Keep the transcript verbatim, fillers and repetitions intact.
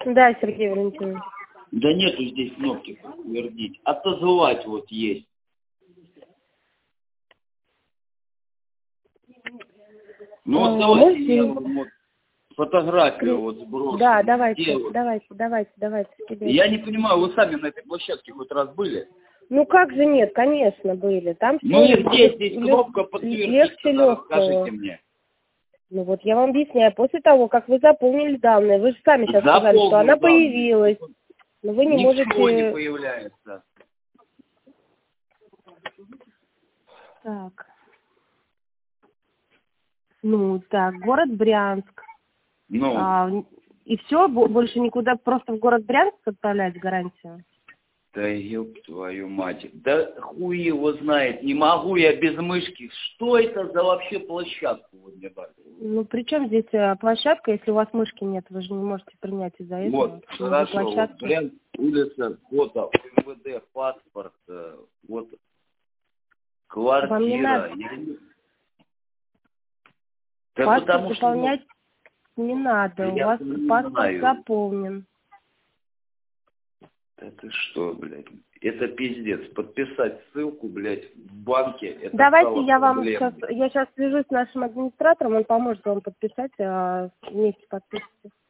Да, Сергей Валентинович. Да нету здесь кнопки подтвердить. Отозвать вот есть. Ну вот давайте Можете... я вот фотографию вот сброшу. Да, давайте, вот. давайте, давайте, давайте. Я не понимаю, вы сами на этой площадке хоть раз были? Ну как же нет, конечно, были. Там ну все и где здесь кнопка подтвердить, легче расскажите мне. Ну вот я вам объясняю, после того, как вы заполнили данные, вы же сами сейчас Заполнил сказали, что она данные. появилась, но вы не Ничего можете... не появляется. Так. Ну, так, город Брянск. Ну. А, и все, больше никуда, просто в город Брянск отправлять гарантию? Да ёб твою мать. Да хуй его знает. Не могу я без мышки. Что это за вообще площадка? Вот мне дали? Ну, при чем здесь площадка, если у вас мышки нет? Вы же не можете принять из-за этого. Вот, хорошо. Вот, Брянск, улица, фото, МВД, паспорт, вот, квартира. Вам не надо. Я... Да паспорт потому заполнять что... не надо. У вас паспорт знаю. заполнен. Да ты что, блядь? Это пиздец. Подписать ссылку, блядь, в банке. Это Давайте я вам проблемой. сейчас, я сейчас свяжусь с нашим администратором, он поможет вам подписать, а вместе подпишите.